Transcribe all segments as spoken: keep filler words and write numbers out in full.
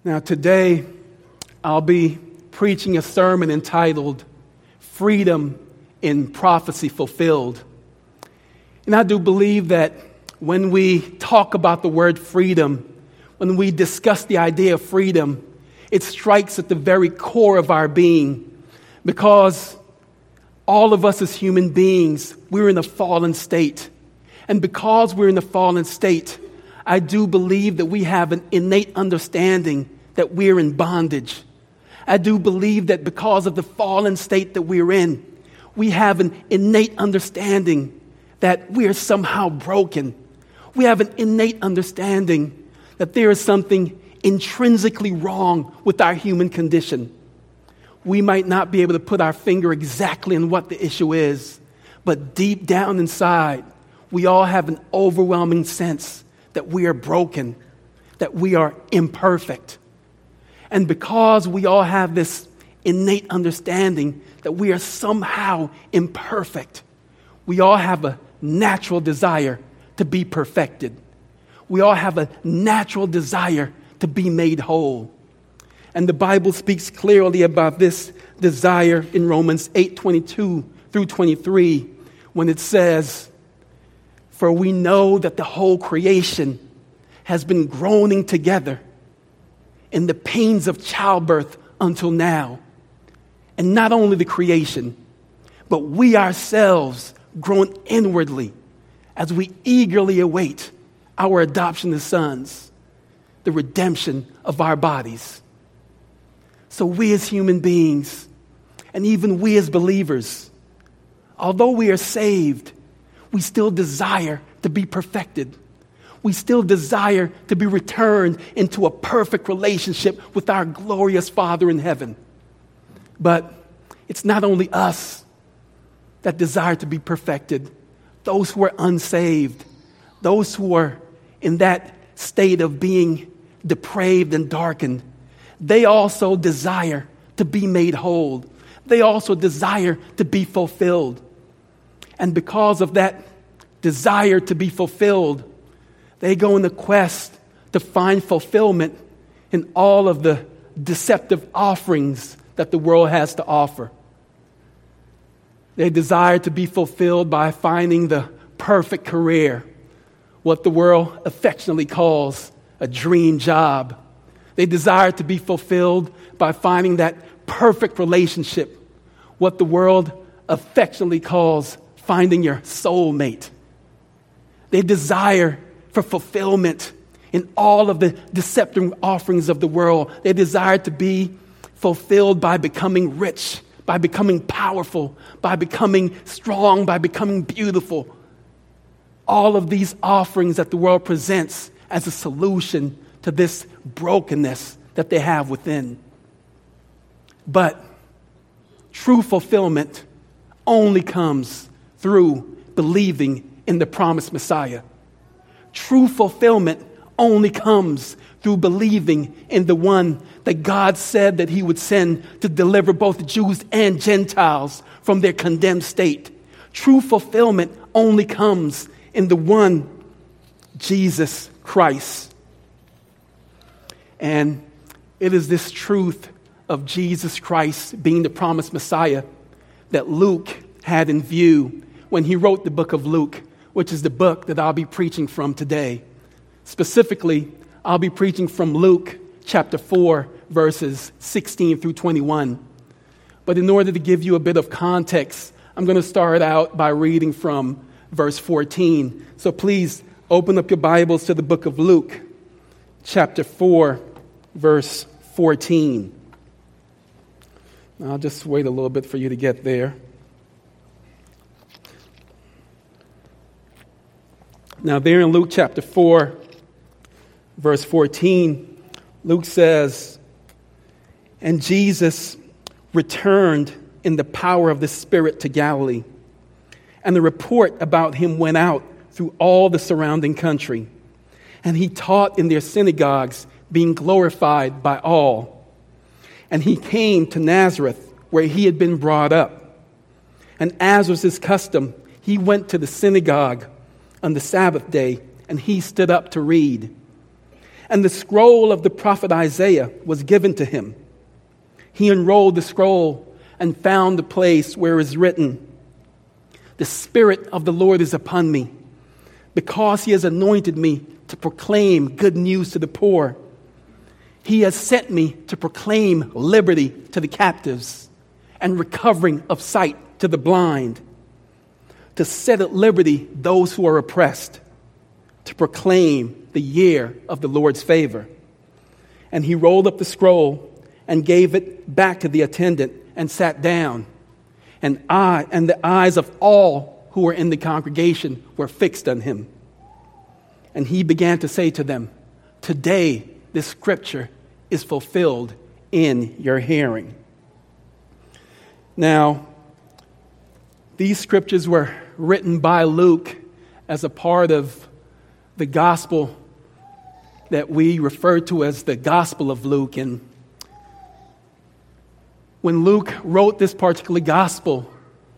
Now today, I'll be preaching a sermon entitled, Freedom in Prophecy Fulfilled. And I do believe that when we talk about the word freedom, when we discuss the idea of freedom, it strikes at the very core of our being, because all of us as human beings, we're in a fallen state. And because we're in a fallen state, I do believe that we have an innate understanding that we're in bondage. I do believe that because of the fallen state that we're in, we have an innate understanding that we're somehow broken. We have an innate understanding that there is something intrinsically wrong with our human condition. We might not be able to put our finger exactly on what the issue is, but deep down inside, we all have an overwhelming sense that we are broken, that we are imperfect. And because we all have this innate understanding that we are somehow imperfect, we all have a natural desire to be perfected. We all have a natural desire to be made whole. And the Bible speaks clearly about this desire in Romans eight twenty-two through twenty-three, when it says, "For we know that the whole creation has been groaning together in the pains of childbirth until now. And not only the creation, but we ourselves groan inwardly as we eagerly await our adoption as sons, the redemption of our bodies." So we as human beings, and even we as believers, although we are saved, we still desire to be perfected. We still desire to be returned into a perfect relationship with our glorious Father in heaven. But it's not only us that desire to be perfected. Those who are unsaved, those who are in that state of being depraved and darkened, they also desire to be made whole. They also desire to be fulfilled. And because of that desire to be fulfilled, they go in the quest to find fulfillment in all of the deceptive offerings that the world has to offer. They desire to be fulfilled by finding the perfect career, what the world affectionately calls a dream job. They desire to be fulfilled by finding that perfect relationship, what the world affectionately calls finding your soulmate. They desire for fulfillment in all of the deceptive offerings of the world. They desire to be fulfilled by becoming rich, by becoming powerful, by becoming strong, by becoming beautiful. All of these offerings that the world presents as a solution to this brokenness that they have within. But true fulfillment only comes through believing in the promised Messiah. True fulfillment only comes through believing in the one that God said that he would send to deliver both Jews and Gentiles from their condemned state. True fulfillment only comes in the one, Jesus Christ. And it is this truth of Jesus Christ being the promised Messiah that Luke had in view when he wrote the book of Luke, which is the book that I'll be preaching from today. Specifically, I'll be preaching from Luke chapter four, verses sixteen through twenty-one. But in order to give you a bit of context, I'm going to start out by reading from verse fourteen. So please open up your Bibles to the book of Luke, chapter four, verse fourteen. I'll just wait a little bit for you to get there. Now, there in Luke chapter four, verse fourteen, Luke says, "And Jesus returned in the power of the Spirit to Galilee, and the report about him went out through all the surrounding country. And he taught in their synagogues, being glorified by all. And he came to Nazareth, where he had been brought up. And as was his custom, he went to the synagogue on the Sabbath day, and he stood up to read. And the scroll of the prophet Isaiah was given to him. He unrolled the scroll and found the place where it is written, "The Spirit of the Lord is upon me, because he has anointed me to proclaim good news to the poor. He has sent me to proclaim liberty to the captives and recovering of sight to the blind, to set at liberty those who are oppressed, to proclaim the year of the Lord's favor." And he rolled up the scroll and gave it back to the attendant and sat down. And I and the eyes of all who were in the congregation were fixed on him. And he began to say to them, "Today this scripture is fulfilled in your hearing." Now, these scriptures were written by Luke as a part of the gospel that we refer to as the Gospel of Luke. And when Luke wrote this particular gospel,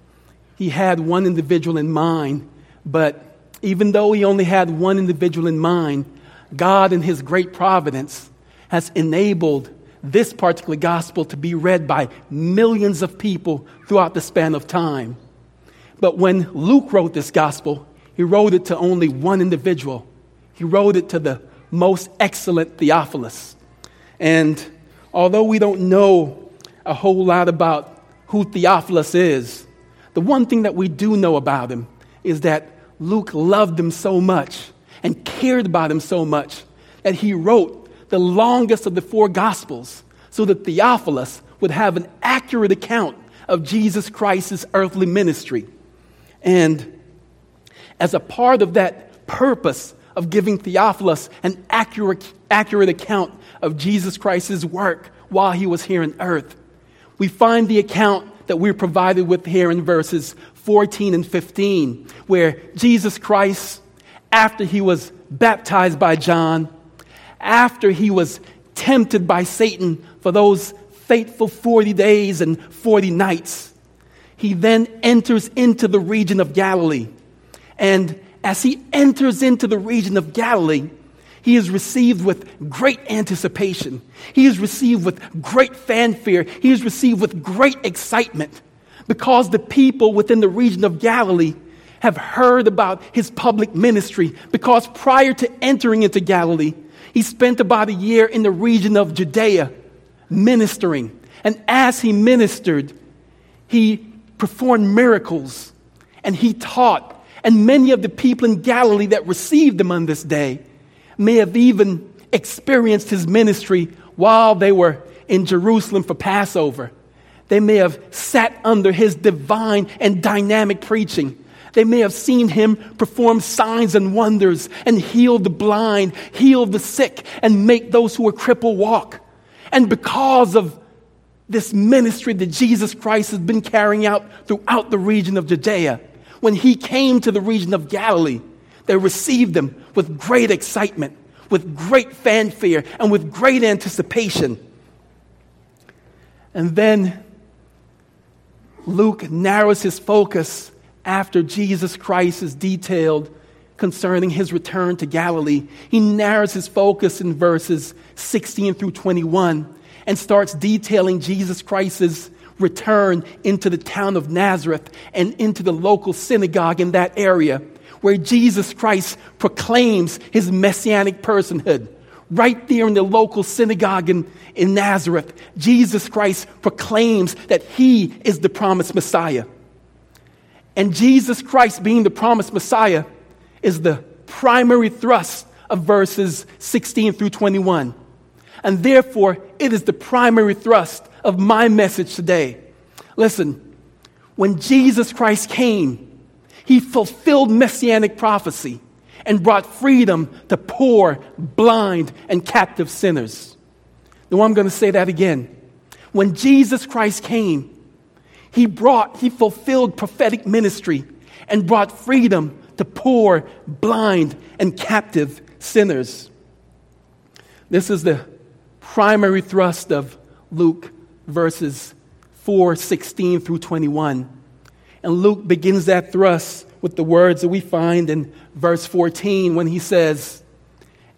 he had one individual in mind, but even though he only had one individual in mind, God in his great providence has enabled this particular gospel to be read by millions of people throughout the span of time. But when Luke wrote this gospel, he wrote it to only one individual. He wrote it to the most excellent Theophilus. And although we don't know a whole lot about who Theophilus is, the one thing that we do know about him is that Luke loved him so much and cared about him so much that he wrote the longest of the four Gospels so that Theophilus would have an accurate account of Jesus Christ's earthly ministry. And as a part of that purpose of giving Theophilus an accurate, accurate account of Jesus Christ's work while he was here on earth, we find the account that we're provided with here in verses fourteen and fifteen, where Jesus Christ, after he was baptized by John, after he was tempted by Satan for those fateful forty days and forty nights, he then enters into the region of Galilee. And as he enters into the region of Galilee, he is received with great anticipation. He is received with great fanfare. He is received with great excitement because the people within the region of Galilee have heard about his public ministry. Because prior to entering into Galilee, he spent about a year in the region of Judea ministering. And as he ministered, he performed miracles and he taught. And many of the people in Galilee that received him on this day may have even experienced his ministry while they were in Jerusalem for Passover. They may have sat under his divine and dynamic preaching. They may have seen him perform signs and wonders and heal the blind, heal the sick, and make those who are crippled walk. And because of this ministry that Jesus Christ has been carrying out throughout the region of Judea, when he came to the region of Galilee, they received him with great excitement, with great fanfare, and with great anticipation. And then Luke narrows his focus after Jesus Christ is detailed concerning his return to Galilee. He narrows his focus in verses sixteen through twenty-one and starts detailing Jesus Christ's return into the town of Nazareth and into the local synagogue in that area, where Jesus Christ proclaims his messianic personhood. Right there in the local synagogue in, in Nazareth, Jesus Christ proclaims that he is the promised Messiah. And Jesus Christ being the promised Messiah is the primary thrust of verses sixteen through twenty-one. And therefore, it is the primary thrust of my message today. Listen, when Jesus Christ came, he fulfilled messianic prophecy and brought freedom to poor, blind, and captive sinners. Now I'm going to say that again. When Jesus Christ came, he brought, he fulfilled prophetic ministry and brought freedom to poor, blind, and captive sinners. This is the primary thrust of Luke verses four sixteen through twenty-one. And Luke begins that thrust with the words that we find in verse fourteen when he says,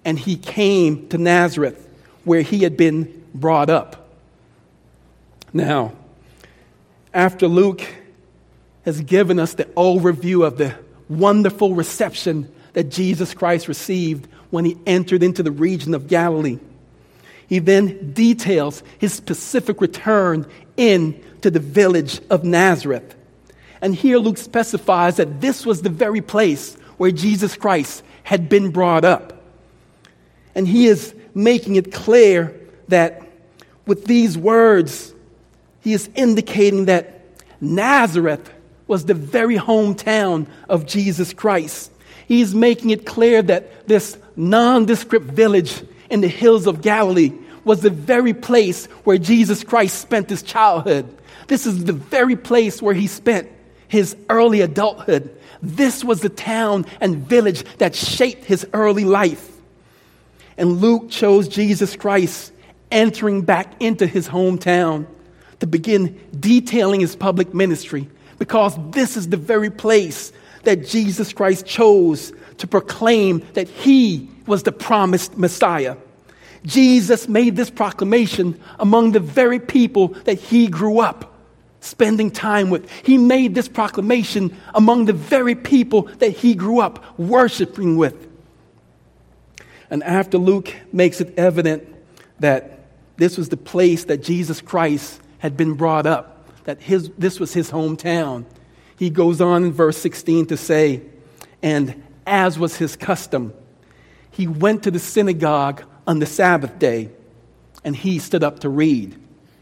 and he came to Nazareth, where he had been brought up. Now, after Luke has given us the overview of the wonderful reception that Jesus Christ received when he entered into the region of Galilee, he then details his specific return into the village of Nazareth. And here Luke specifies that this was the very place where Jesus Christ had been brought up. And he is making it clear that with these words, he is indicating that Nazareth was the very hometown of Jesus Christ. He is making it clear that this nondescript village in the hills of Galilee was the very place where Jesus Christ spent his childhood. This is the very place where he spent his early adulthood. This was the town and village that shaped his early life. And Luke chose Jesus Christ entering back into his hometown to begin detailing his public ministry, because this is the very place that Jesus Christ chose to proclaim that he was the promised Messiah. Jesus made this proclamation among the very people that he grew up spending time with. He made this proclamation among the very people that he grew up worshiping with. And after Luke makes it evident that this was the place that Jesus Christ had been brought up, that his this was his hometown, he goes on in verse sixteen to say, and as was his custom, he went to the synagogue on the Sabbath day, and he stood up to read.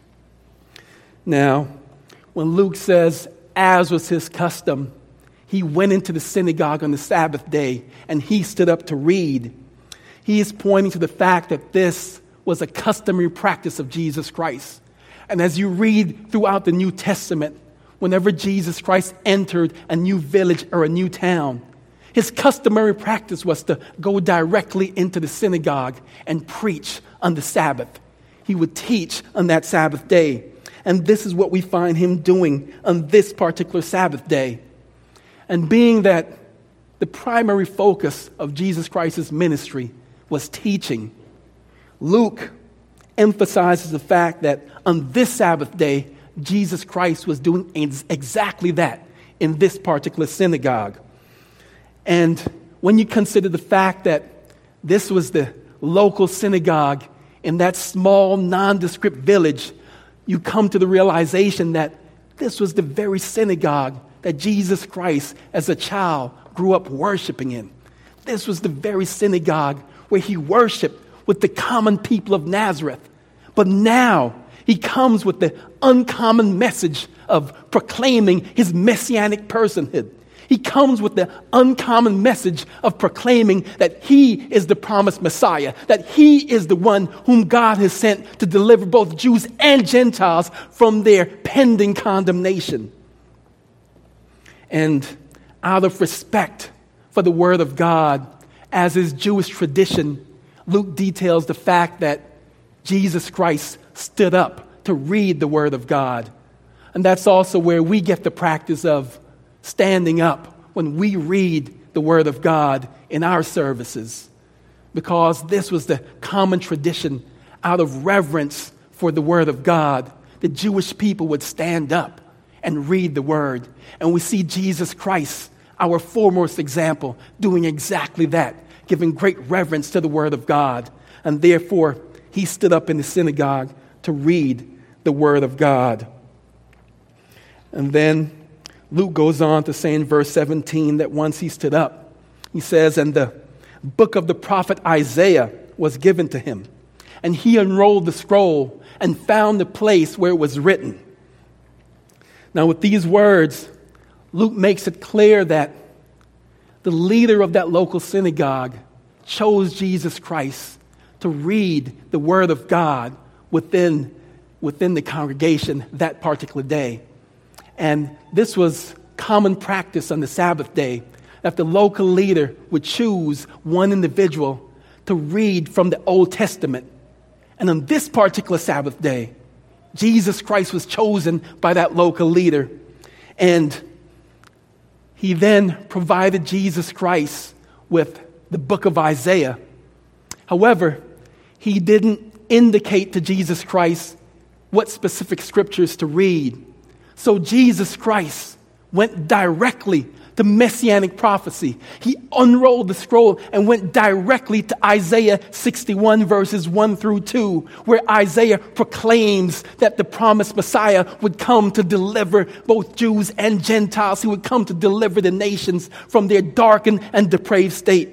Now, when Luke says, as was his custom, he went into the synagogue on the Sabbath day, and he stood up to read, he is pointing to the fact that this was a customary practice of Jesus Christ. And as you read throughout the New Testament, whenever Jesus Christ entered a new village or a new town, his customary practice was to go directly into the synagogue and preach on the Sabbath. He would teach on that Sabbath day. And this is what we find him doing on this particular Sabbath day. And being that the primary focus of Jesus Christ's ministry was teaching, Luke emphasizes the fact that on this Sabbath day, Jesus Christ was doing ex- exactly that in this particular synagogue. And when you consider the fact that this was the local synagogue in that small, nondescript village, you come to the realization that this was the very synagogue that Jesus Christ, as a child, grew up worshiping in. This was the very synagogue where he worshiped with the common people of Nazareth. But now he comes with the uncommon message of proclaiming his messianic personhood. He comes with the uncommon message of proclaiming that he is the promised Messiah, that he is the one whom God has sent to deliver both Jews and Gentiles from their pending condemnation. And out of respect for the Word of God, as is Jewish tradition, Luke details the fact that Jesus Christ stood up to read the Word of God. And that's also where we get the practice of standing up when we read the Word of God in our services, because this was the common tradition. Out of reverence for the Word of God, the Jewish people would stand up and read the Word. And we see Jesus Christ, our foremost example, doing exactly that, giving great reverence to the Word of God. And therefore, he stood up in the synagogue to read the Word of God. And then Luke goes on to say in verse seventeen that once he stood up, he says, and the book of the prophet Isaiah was given to him. And he unrolled the scroll and found the place where it was written. Now with these words, Luke makes it clear that the leader of that local synagogue chose Jesus Christ to read the Word of God within, within the congregation that particular day. And this was common practice on the Sabbath day, that the local leader would choose one individual to read from the Old Testament. And on this particular Sabbath day, Jesus Christ was chosen by that local leader. And he then provided Jesus Christ with the book of Isaiah. However, he didn't indicate to Jesus Christ what specific scriptures to read. So Jesus Christ went directly to messianic prophecy. He unrolled the scroll and went directly to Isaiah sixty-one, verses one through two, where Isaiah proclaims that the promised Messiah would come to deliver both Jews and Gentiles. He would come to deliver the nations from their darkened and depraved state.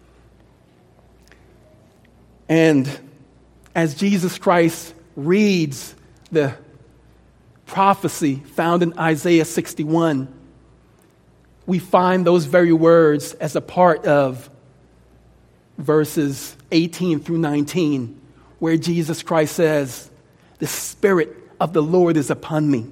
And as Jesus Christ reads the prophecy found in Isaiah sixty-one, we find those very words as a part of verses eighteen through nineteen, where Jesus Christ says, "The Spirit of the Lord is upon me,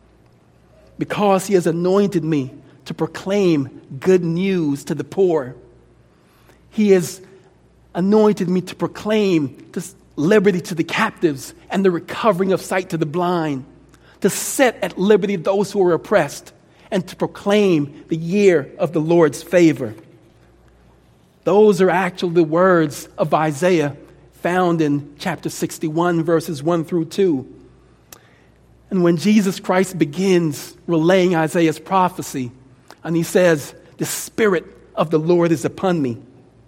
because he has anointed me to proclaim good news to the poor. He has anointed me to proclaim this liberty to the captives and the recovering of sight to the blind, to set at liberty those who are oppressed, and to proclaim the year of the Lord's favor." Those are actually the words of Isaiah found in chapter sixty-one, verses one through two. And when Jesus Christ begins relaying Isaiah's prophecy, and he says, "The Spirit of the Lord is upon me,"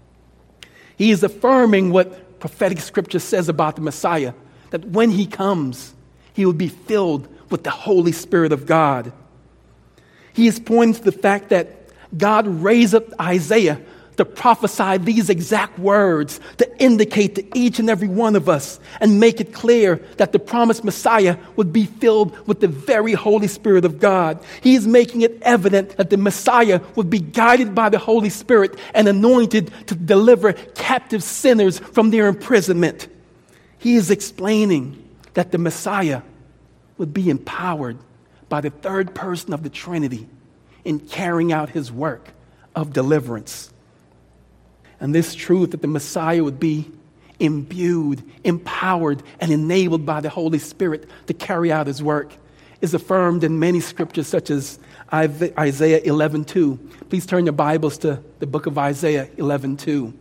he is affirming what prophetic scripture says about the Messiah, that when he comes, he will be filled with the Holy Spirit of God. He is pointing to the fact that God raised up Isaiah to prophesy these exact words, to indicate to each and every one of us and make it clear that the promised Messiah would be filled with the very Holy Spirit of God. He is making it evident that the Messiah would be guided by the Holy Spirit and anointed to deliver captive sinners from their imprisonment. He is explaining that the Messiah would be empowered by the third person of the Trinity in carrying out his work of deliverance. And this truth that the Messiah would be imbued, empowered, and enabled by the Holy Spirit to carry out his work is affirmed in many scriptures, such as Isaiah eleven two. Please turn your Bibles to the book of Isaiah eleven two.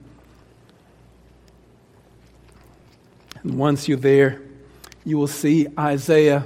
And once you're there, you will see Isaiah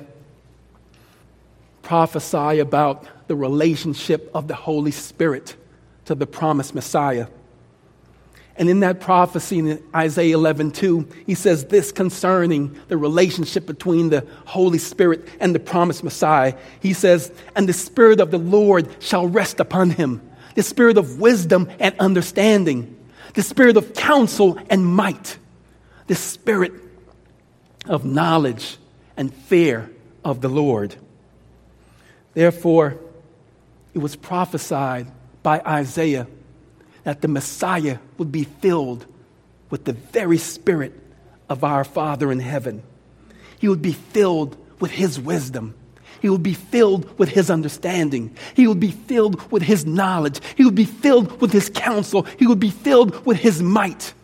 prophesy about the relationship of the Holy Spirit to the promised Messiah. And in that prophecy in Isaiah eleven two, he says this concerning the relationship between the Holy Spirit and the promised Messiah. He says, "And the Spirit of the Lord shall rest upon him, the Spirit of wisdom and understanding, the Spirit of counsel and might, the Spirit of knowledge and fear of the Lord." Therefore, it was prophesied by Isaiah that the Messiah would be filled with the very Spirit of our Father in heaven. He would be filled with his wisdom. He would be filled with his understanding. He would be filled with his knowledge. He would be filled with his counsel. He would be filled with his might.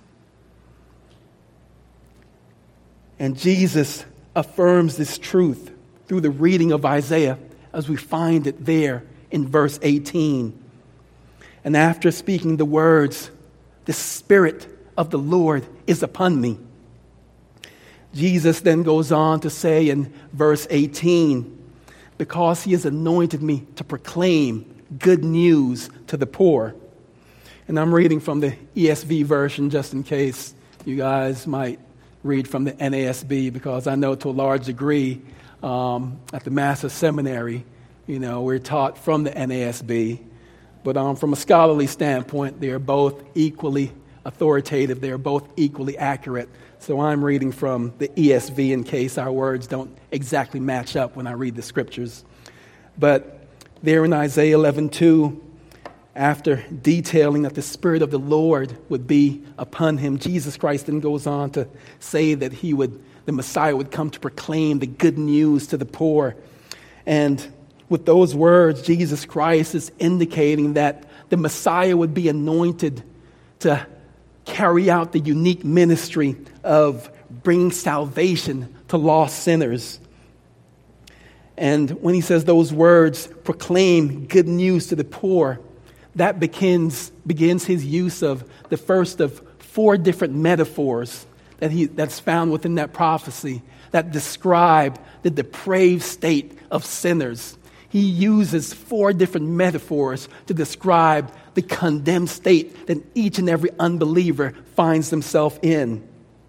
And Jesus affirms this truth through the reading of Isaiah as we find it there in verse eighteen. And after speaking the words, "The Spirit of the Lord is upon me," Jesus then goes on to say in verse eighteen, "Because he has anointed me to proclaim good news to the poor." And I'm reading from the E S V version just in case you guys might read from the N A S B, because I know to a large degree um, at the Master's Seminary, you know, we're taught from the N A S B. But um, from a scholarly standpoint, they are both equally authoritative. They are both equally accurate. So I'm reading from the E S V in case our words don't exactly match up when I read the scriptures. But there in Isaiah eleven two, after detailing that the Spirit of the Lord would be upon him, Jesus Christ then goes on to say that he would, the Messiah would come to proclaim the good news to the poor. And with those words, Jesus Christ is indicating that the Messiah would be anointed to carry out the unique ministry of bringing salvation to lost sinners. And when he says those words, proclaim good news to the poor, that begins, begins his use of the first of four different metaphors that he, that's found within that prophecy that describe the depraved state of sinners. He uses four different metaphors to describe the condemned state that each and every unbeliever finds themselves in.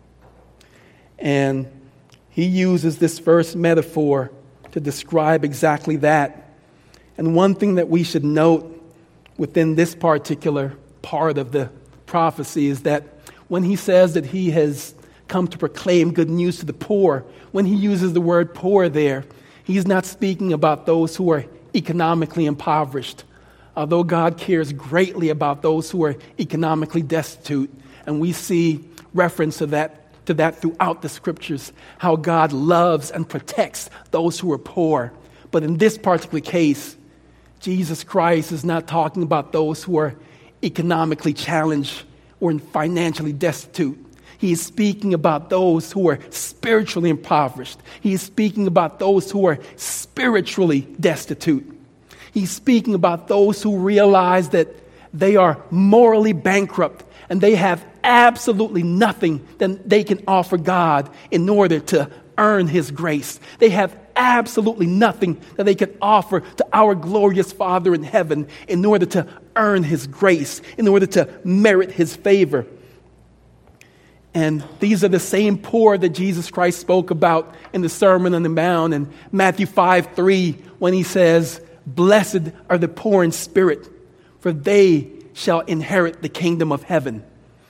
And he uses this first metaphor to describe exactly that. And one thing that we should note within this particular part of the prophecy is that when he says that he has come to proclaim good news to the poor, when he uses the word poor there, he's not speaking about those who are economically impoverished. Although God cares greatly about those who are economically destitute, and we see reference to that to that throughout the scriptures, how God loves and protects those who are poor. But in this particular case, Jesus Christ is not talking about those who are economically challenged or financially destitute. He is speaking about those who are spiritually impoverished. He is speaking about those who are spiritually destitute. He's speaking about those who realize that they are morally bankrupt and they have absolutely nothing that they can offer God in order to earn His grace. They have absolutely nothing that they can offer to our glorious Father in heaven in order to earn His grace, in order to merit His favor. And these are the same poor that Jesus Christ spoke about in the Sermon on the Mount in Matthew five three, when He says, "Blessed are the poor in spirit, for they shall inherit the kingdom of heaven."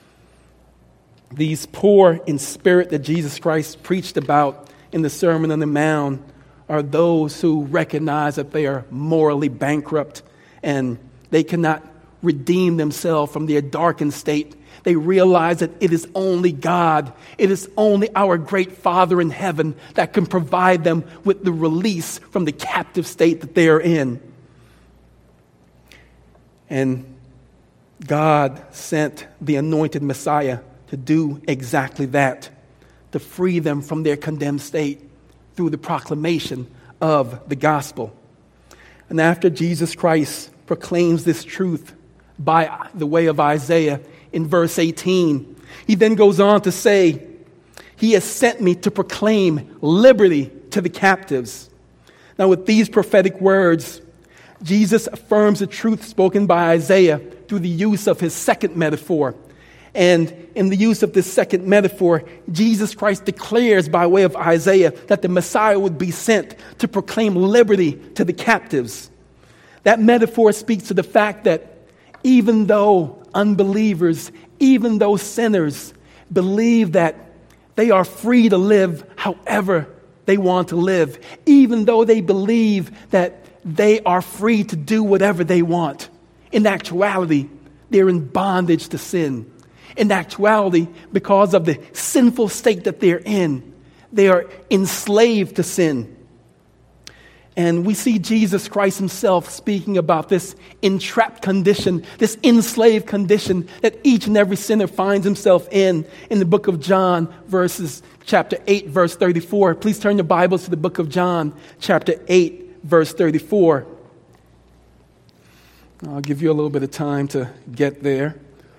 These poor in spirit that Jesus Christ preached about in the Sermon on the Mount are those who recognize that they are morally bankrupt and they cannot redeem themselves from their darkened state. They realize that it is only God, it is only our great Father in heaven that can provide them with the release from the captive state that they are in. And God sent the anointed Messiah to do exactly that, to free them from their condemned state through the proclamation of the gospel. And after Jesus Christ proclaims this truth by the way of Isaiah in verse eighteen, he then goes on to say, "He has sent me to proclaim liberty to the captives." Now, with these prophetic words, Jesus affirms the truth spoken by Isaiah through the use of his second metaphor. And in the use of this second metaphor, Jesus Christ declares by way of Isaiah that the Messiah would be sent to proclaim liberty to the captives. That metaphor speaks to the fact that even though unbelievers, even though sinners believe that they are free to live however they want to live, even though they believe that they are free to do whatever they want, in actuality, they're in bondage to sin. In actuality, because of the sinful state that they're in, they are enslaved to sin. And we see Jesus Christ himself speaking about this entrapped condition, this enslaved condition that each and every sinner finds himself in, in the book of John, verses chapter eight, verse thirty-four. Please turn your Bibles to the book of John, chapter eight, verse thirty-four. I'll give you a little bit of time to get there.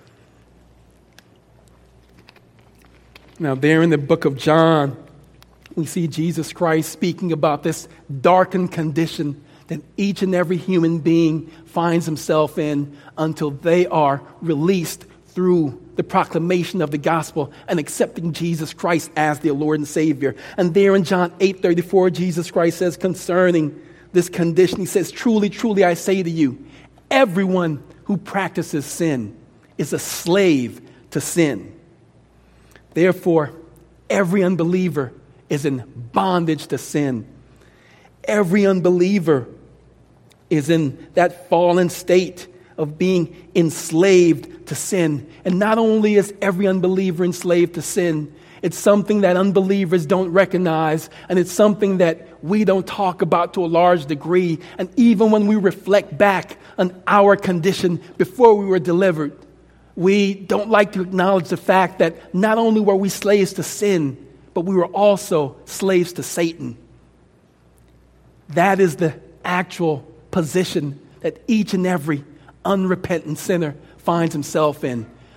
Now, there in the book of John, we see Jesus Christ speaking about this darkened condition that each and every human being finds himself in until they are released through the proclamation of the gospel and accepting Jesus Christ as their Lord and Savior. And there in John eight thirty-four, Jesus Christ says concerning this condition, he says, "Truly, truly, I say to you, everyone who practices sin is a slave to sin. Therefore, every unbeliever is in bondage to sin." Every unbeliever is in that fallen state of being enslaved to sin. And not only is every unbeliever enslaved to sin, it's something that unbelievers don't recognize, and it's something that we don't talk about to a large degree. And even when we reflect back on our condition before we were delivered, we don't like to acknowledge the fact that not only were we slaves to sin, but we were also slaves to Satan. That is the actual position that each and every unrepentant sinner finds himself in.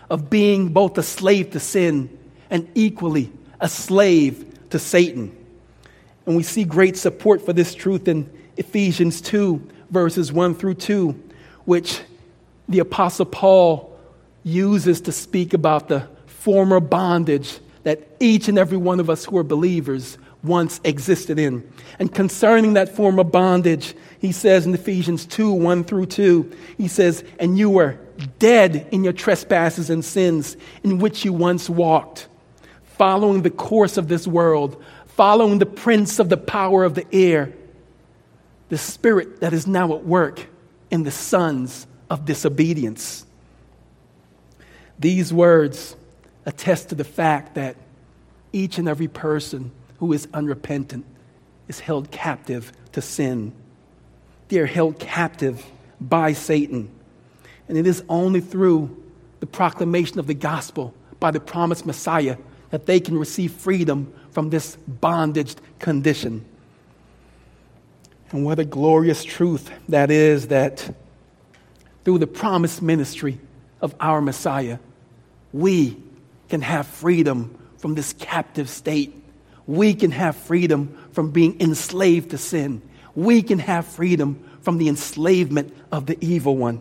of being both a slave to sin and equally a slave to Satan. And we see great support for this truth in Ephesians two, verses one through two, which the Apostle Paul uses to speak about the former bondage that each and every one of us who are believers once existed in. And concerning that former bondage, he says in Ephesians two, one through two, he says, "And you were dead in your trespasses and sins in which you once walked, following the course of this world, following the prince of the power of the air, the spirit that is now at work in the sons of disobedience." These words attest to the fact that each and every person who is unrepentant is held captive to sin. They are held captive by Satan. And it is only through the proclamation of the gospel by the promised Messiah that they can receive freedom from this bondage condition. And what a glorious truth that is, that through the promised ministry of our Messiah, we can have freedom from this captive state. We can have freedom from being enslaved to sin. We can have freedom from the enslavement of the evil one.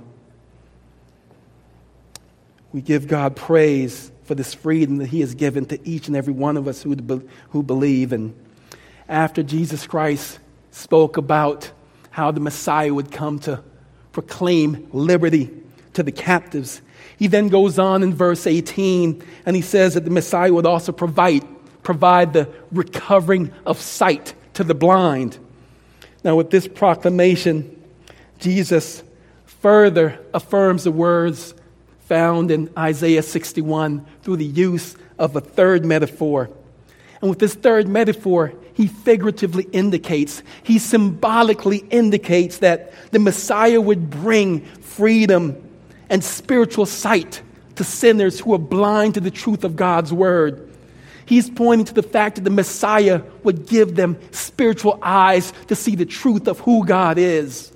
We give God praise for this freedom that he has given to each and every one of us who, who believe. And after Jesus Christ spoke about how the Messiah would come to proclaim liberty to the captives, he then goes on in verse eighteen, and he says that the Messiah would also provide, provide the recovering of sight to the blind. Now, with this proclamation, Jesus further affirms the words found in Isaiah sixty-one through the use of a third metaphor. And with this third metaphor, he figuratively indicates, he symbolically indicates that the Messiah would bring freedom and spiritual sight to sinners who are blind to the truth of God's word. He's pointing to the fact that the Messiah would give them spiritual eyes to see the truth of who God is.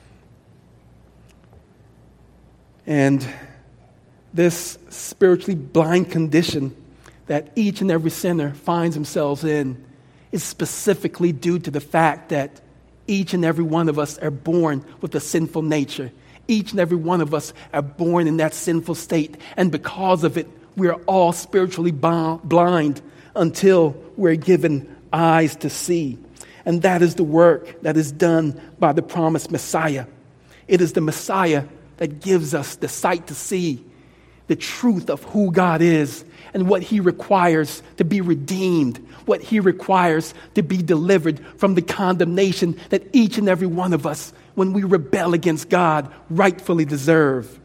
And this spiritually blind condition that each and every sinner finds themselves in is specifically due to the fact that each and every one of us are born with a sinful nature. Each and every one of us are born in that sinful state. And because of it, we are all spiritually blind until we're given eyes to see. And that is the work that is done by the promised Messiah. It is the Messiah that gives us the sight to see the truth of who God is and what he requires to be redeemed, what he requires to be delivered from the condemnation that each and every one of us, when we rebel against God, rightfully deserve.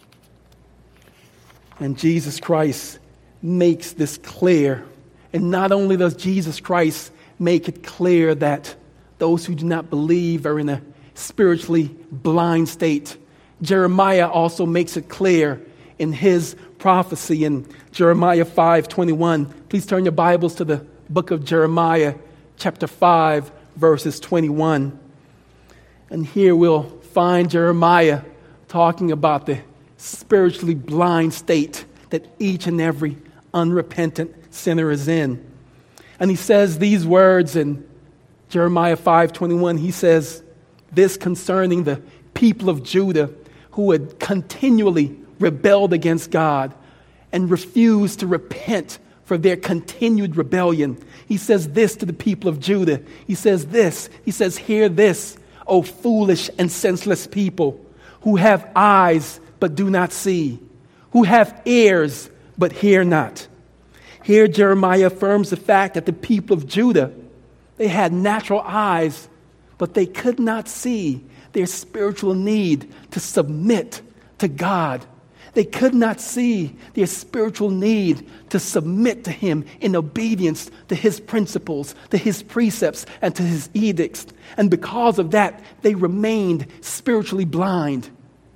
And Jesus Christ makes this clear. And not only does Jesus Christ make it clear that those who do not believe are in a spiritually blind state, Jeremiah also makes it clear in his prophecy in Jeremiah five twenty-one. Please turn your Bibles to the book of Jeremiah, chapter five, verses twenty-one. And here we'll find Jeremiah talking about the spiritually blind state that each and every unrepentant sinner is in. And he says these words in Jeremiah five twenty-one. He says this concerning the people of Judah who had continually rebelled against God and refused to repent for their continued rebellion. He says this to the people of Judah. He says this. He says, "Hear this, O foolish and senseless people, who have eyes but do not see, who have ears but hear not." Here Jeremiah affirms the fact that the people of Judah, they had natural eyes, but they could not see their spiritual need to submit to God. They could not see their spiritual need to submit to him in obedience to his principles, to his precepts, and to his edicts. And because of that, they remained spiritually blind.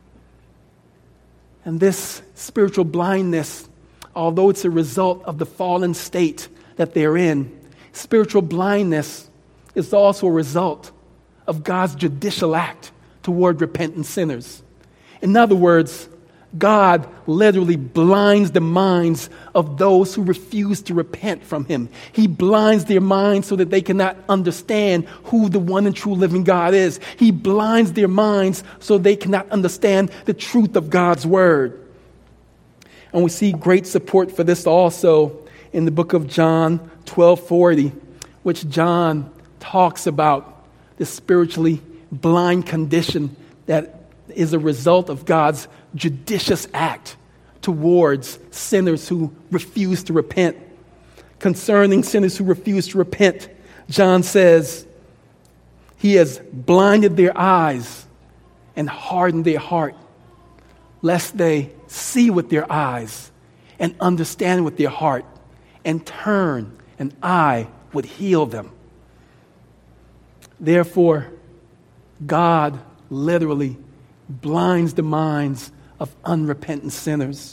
And this spiritual blindness, although it's a result of the fallen state that they're in, spiritual blindness is also a result of God's judicial act toward repentant sinners. In other words, God literally blinds the minds of those who refuse to repent from him. He blinds their minds so that they cannot understand who the one and true living God is. He blinds their minds so they cannot understand the truth of God's word. And we see great support for this also in the book of John twelve forty, which John talks about the spiritually blind condition that is a result of God's judicious act towards sinners who refuse to repent. Concerning sinners who refuse to repent, John says, he has blinded their eyes and hardened their heart, lest they see with their eyes and understand with their heart and turn, and I would heal them. Therefore, God literally blinds the minds of unrepentant sinners.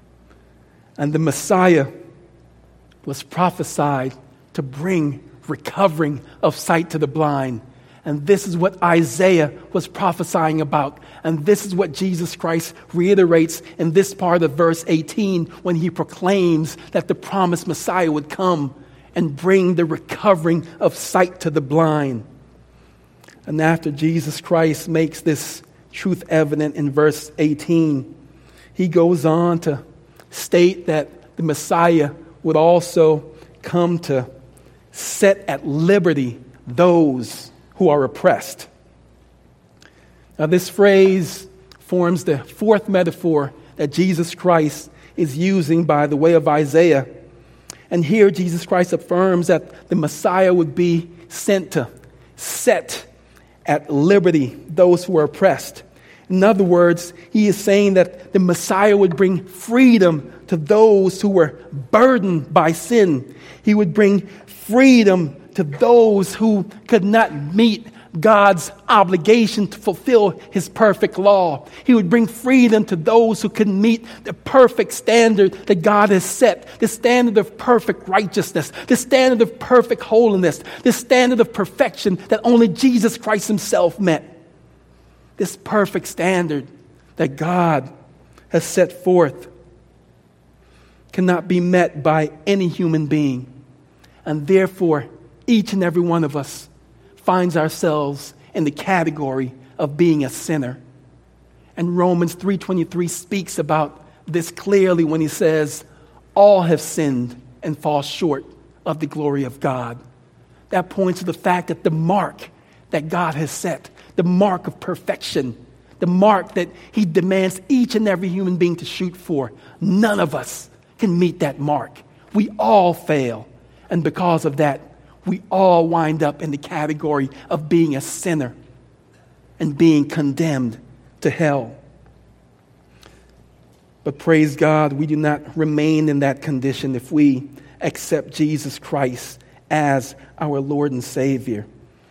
And the Messiah was prophesied to bring recovering of sight to the blind. And this is what Isaiah was prophesying about. And this is what Jesus Christ reiterates in this part of verse eighteen when he proclaims that the promised Messiah would come and bring the recovering of sight to the blind. And after Jesus Christ makes this truth evident in verse eighteen, he goes on to state that the Messiah would also come to set at liberty those who are oppressed. Now, this phrase forms the fourth metaphor that Jesus Christ is using by the way of Isaiah. And here Jesus Christ affirms that the Messiah would be sent to set at liberty those who are oppressed. In other words, he is saying that the Messiah would bring freedom to those who were burdened by sin. He would bring freedom to those who could not meet God's obligation to fulfill his perfect law. He would bring freedom to those who couldn't meet the perfect standard that God has set, the standard of perfect righteousness, the standard of perfect holiness, the standard of perfection that only Jesus Christ himself met. This perfect standard that God has set forth cannot be met by any human being. And therefore, each and every one of us finds ourselves in the category of being a sinner. And Romans three twenty-three speaks about this clearly when he says, all have sinned and fall short of the glory of God. That points to the fact that the mark that God has set, the mark of perfection, the mark that he demands each and every human being to shoot for, none of us can meet that mark. We all fail. And because of that, we all wind up in the category of being a sinner and being condemned to hell. But praise God, we do not remain in that condition if we accept Jesus Christ as our Lord and Savior.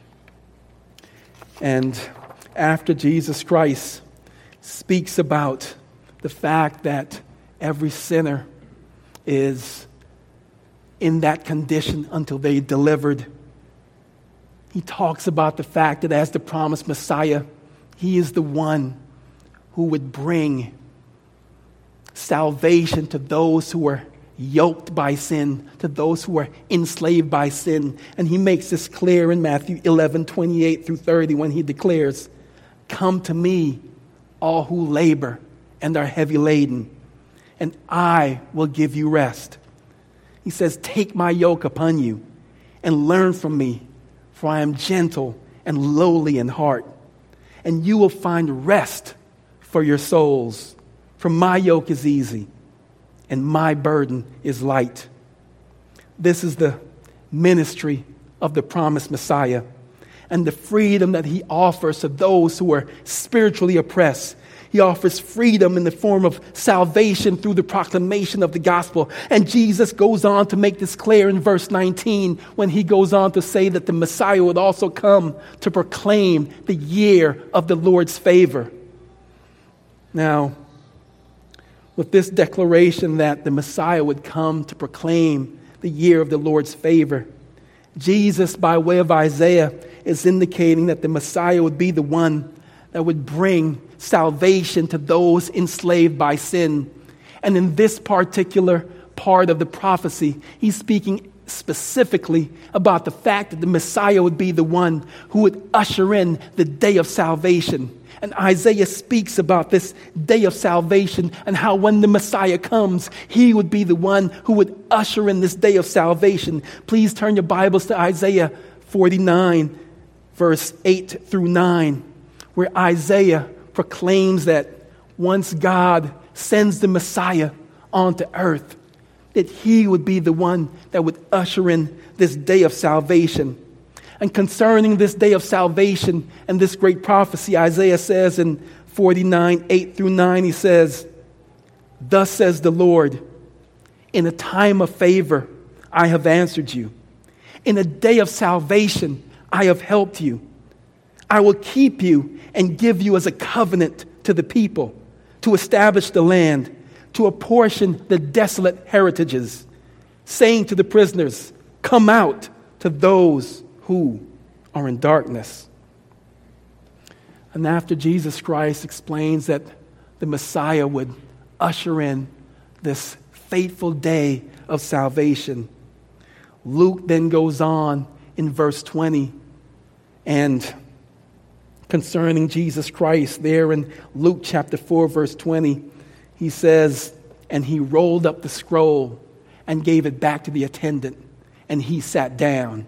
And after Jesus Christ speaks about the fact that every sinner is in that condition until they delivered, he talks about the fact that as the promised Messiah, he is the one who would bring salvation to those who are yoked by sin, to those who are enslaved by sin. And he makes this clear in Matthew eleven twenty-eight through thirty when he declares, come to me, all who labor and are heavy laden, and I will give you rest. He says, take my yoke upon you and learn from me, for I am gentle and lowly in heart, and you will find rest for your souls. For my yoke is easy and my burden is light. This is the ministry of the promised Messiah and the freedom that he offers to those who are spiritually oppressed. He offers freedom in the form of salvation through the proclamation of the gospel. And Jesus goes on to make this clear in verse nineteen when he goes on to say that the Messiah would also come to proclaim the year of the Lord's favor. Now, with this declaration that the Messiah would come to proclaim the year of the Lord's favor, Jesus, by way of Isaiah, is indicating that the Messiah would be the one that that would bring salvation to those enslaved by sin. And in this particular part of the prophecy, he's speaking specifically about the fact that the Messiah would be the one who would usher in the day of salvation. And Isaiah speaks about this day of salvation and how when the Messiah comes, he would be the one who would usher in this day of salvation. Please turn your Bibles to Isaiah forty-nine, verse eight through nine, where Isaiah proclaims that once God sends the Messiah onto earth, that he would be the one that would usher in this day of salvation. And concerning this day of salvation and this great prophecy, Isaiah says in forty-nine, eight through nine, he says, "Thus says the Lord, in a time of favor I have answered you. In a day of salvation I have helped you. I will keep you and give you as a covenant to the people, to establish the land, to apportion the desolate heritages, saying to the prisoners, come out, to those who are in darkness." And after Jesus Christ explains that the Messiah would usher in this fateful day of salvation, Luke then goes on in verse twenty, and concerning Jesus Christ there in Luke chapter four, verse twenty, he says, "And he rolled up the scroll and gave it back to the attendant, and he sat down."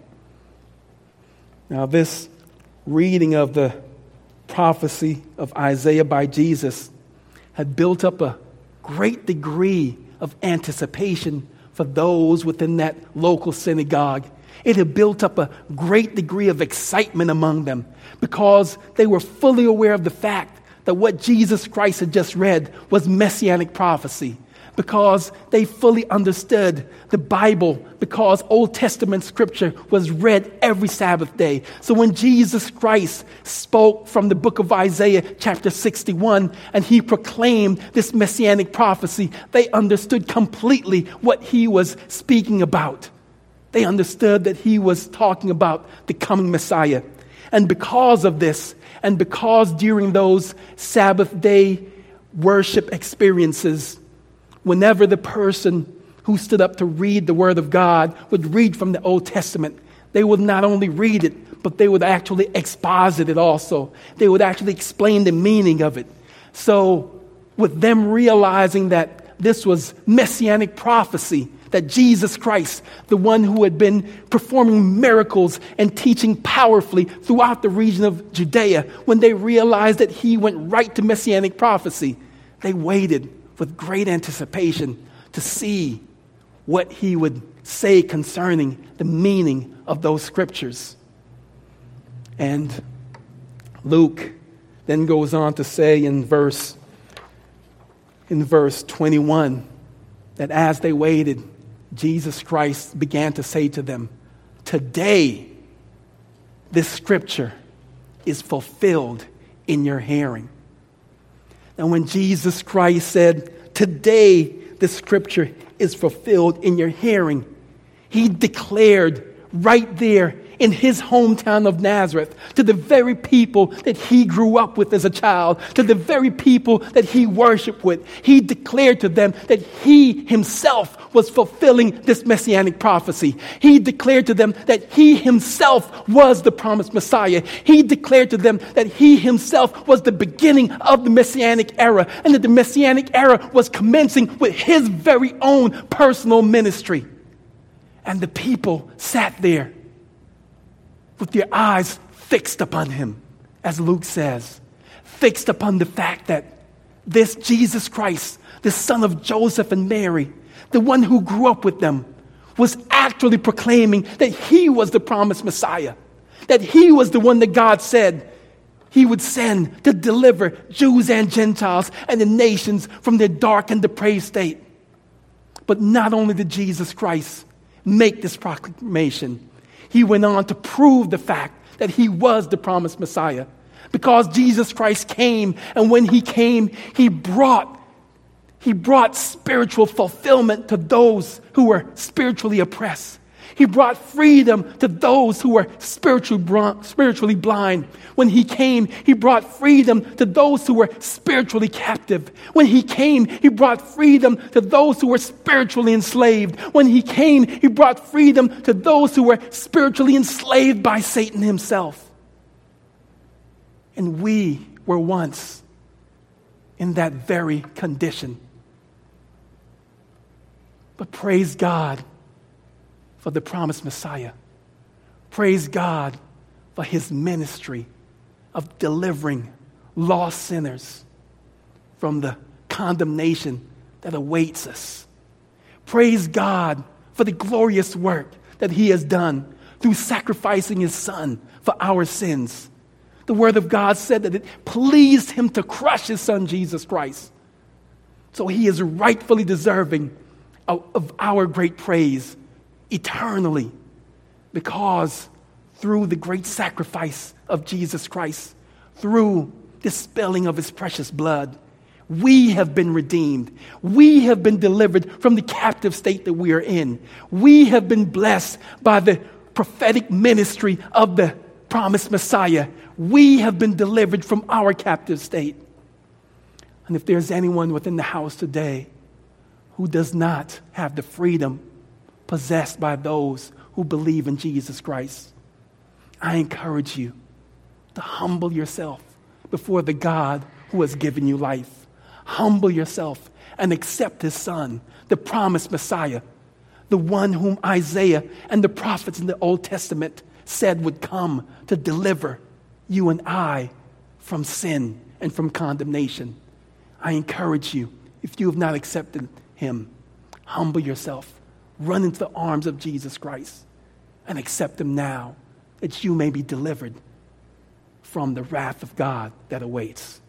Now, this reading of the prophecy of Isaiah by Jesus had built up a great degree of anticipation for those within that local synagogue. It had built up a great degree of excitement among them because they were fully aware of the fact that what Jesus Christ had just read was messianic prophecy, because they fully understood the Bible, because Old Testament scripture was read every Sabbath day. So when Jesus Christ spoke from the book of Isaiah chapter sixty-one and he proclaimed this messianic prophecy, they understood completely what he was speaking about. They understood that he was talking about the coming Messiah. And because of this, and because during those Sabbath day worship experiences, whenever the person who stood up to read the Word of God would read from the Old Testament, they would not only read it, but they would actually exposit it also. They would actually explain the meaning of it. So with them realizing that this was messianic prophecy, that Jesus Christ, the one who had been performing miracles and teaching powerfully throughout the region of Judea, when they realized that he went right to messianic prophecy, they waited with great anticipation to see what he would say concerning the meaning of those scriptures. And Luke then goes on to say in verse in verse twenty-one that as they waited, Jesus Christ began to say to them, "Today, this scripture is fulfilled in your hearing." And when Jesus Christ said, "Today, this scripture is fulfilled in your hearing," he declared right there in his hometown of Nazareth, to the very people that he grew up with as a child, to the very people that he worshiped with, he declared to them that he himself was fulfilling this messianic prophecy. He declared to them that he himself was the promised Messiah. He declared to them that he himself was the beginning of the messianic era, and that the messianic era was commencing with his very own personal ministry. And the people sat there with their eyes fixed upon him, as Luke says, fixed upon the fact that this Jesus Christ, the son of Joseph and Mary, the one who grew up with them, was actually proclaiming that he was the promised Messiah, that he was the one that God said he would send to deliver Jews and Gentiles and the nations from their dark and depraved state. But not only did Jesus Christ make this proclamation, he went on to prove the fact that he was the promised Messiah. Because Jesus Christ came, and when he came, he brought, he brought spiritual fulfillment to those who were spiritually oppressed. He brought freedom to those who were spiritually bro- spiritually blind. When he came, he brought freedom to those who were spiritually captive. When he came, he brought freedom to those who were spiritually enslaved. When he came, he brought freedom to those who were spiritually enslaved by Satan himself. And we were once in that very condition. But praise God for the promised Messiah. Praise God for his ministry of delivering lost sinners from the condemnation that awaits us. Praise God for the glorious work that he has done through sacrificing his son for our sins. The Word of God said that it pleased him to crush his son, Jesus Christ. So he is rightfully deserving of, of our great praise eternally, because through the great sacrifice of Jesus Christ, through the spilling of his precious blood, we have been redeemed. We have been delivered from the captive state that we are in. We have been blessed by the prophetic ministry of the promised Messiah. We have been delivered from our captive state. And if there's anyone within the house today who does not have the freedom possessed by those who believe in Jesus Christ, I encourage you to humble yourself before the God who has given you life. Humble yourself and accept his son, the promised Messiah, the one whom Isaiah and the prophets in the Old Testament said would come to deliver you and I from sin and from condemnation. I encourage you, if you have not accepted him, humble yourself. Run into the arms of Jesus Christ and accept him now, that you may be delivered from the wrath of God that awaits.